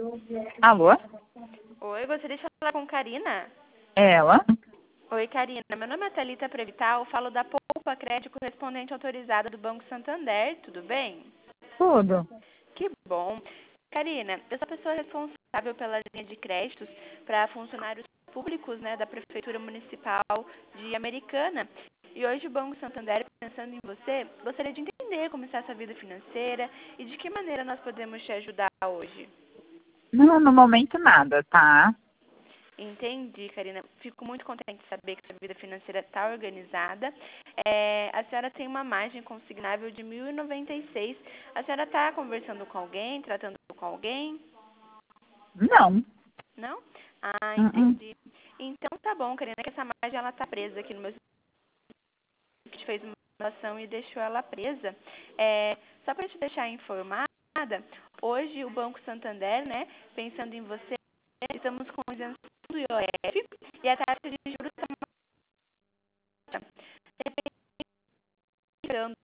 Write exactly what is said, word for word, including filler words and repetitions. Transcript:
Alô? Oi, gostaria de falar com Karina. Ela? Oi, Karina. Meu nome é Thalita Prevital, falo da Poupa Crédito Correspondente Autorizada do Banco Santander. Tudo bem? Tudo. Que bom. Karina, eu sou a pessoa responsável pela linha de créditos para funcionários públicos, né, da Prefeitura Municipal de Americana. E hoje o Banco Santander, pensando em você, gostaria de entender como está a sua vida financeira e de que maneira nós podemos te ajudar hoje. Não, no momento nada, tá? Entendi, Karina. Fico muito contente de saber que sua vida financeira está organizada. É, a senhora tem uma margem consignável de mil e noventa e seis. A senhora está conversando com alguém, tratando com alguém? Não. Não? Ah, Uh-uh. entendi. Então tá bom, Karina, que essa margem ela tá presa aqui no meu que te fez uma ação e deixou ela presa. É, só para te deixar informada, hoje o Banco Santander, né, pensando em você, estamos com isenção do I O F e a taxa de juros está